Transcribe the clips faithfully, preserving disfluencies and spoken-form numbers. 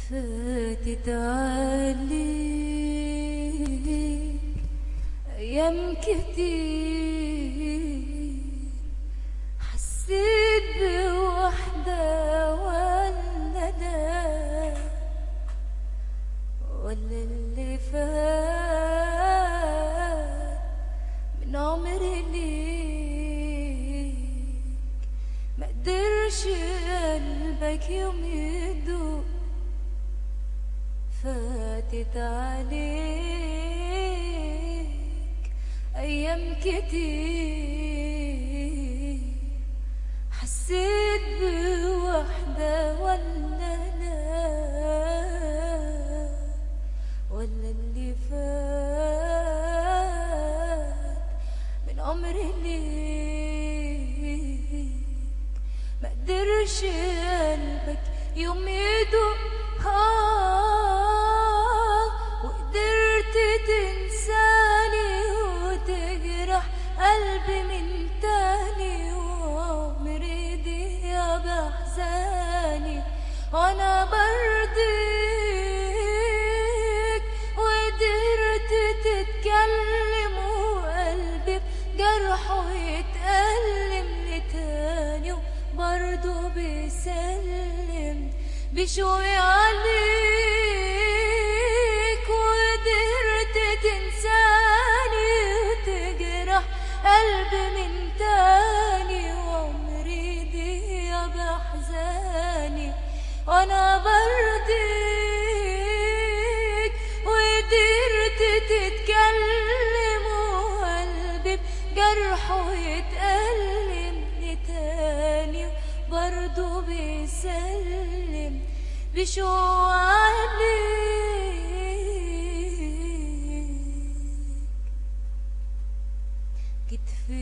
فاتت عليك أيام كتير، حسيت بوحدة ولا ده ولا اللي فات من عمري ليك مقدرش قلبك يوم يدوق. فاتت عليك أيام كتير، حسيت بوحدة ولا لا ولا اللي فات من عمري ليك مقدرش قلبك يوم يدوق. وقدرت تنساني وتجرح قلبي من تاني، وعمري ضيع بأحزاني وانا برضيك. وقدرت تتكلم وقلبي بجرحه يتألم لتاني، وبرضه بيسلم بشوي عليك. وقدرت تنساني وتجرح قلبي من تاني، وعمري ضيع بأحزاني وانا برضيك. وقدرت تتكلم وقلبي بجرحه يتألم لتاني، برضه بيسلم بشو عليك. جيت في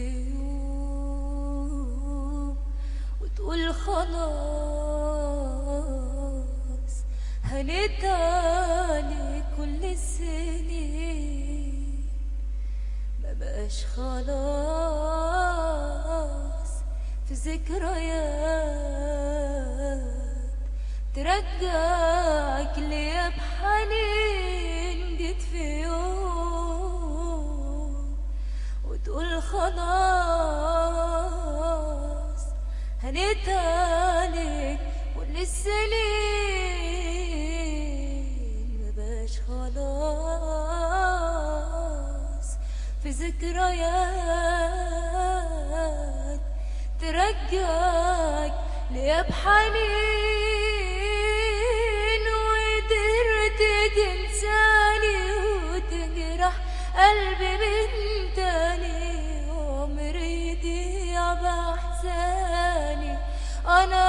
يوم وتقول خلاص هنيت عليك كل السنين، ما بقاش خلاص في ذكريات ترجعك ليا بحنين. جيت في يوم وتقول خلاص هنيت عليك كل السنين، مبقاش خلاص في ذكريات ترجعك ليا بحنين. وقدرت تنساني وتجرح قلبي من تاني، وعمري ضيع بأحزاني أنا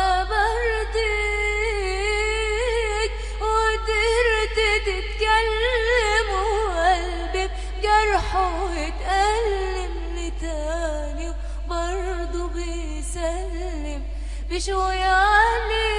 برضيك. وقدرت تتكلم وقلبي بجرحه يتألم لتاني، وبرضه بيسلم بشوي عليك.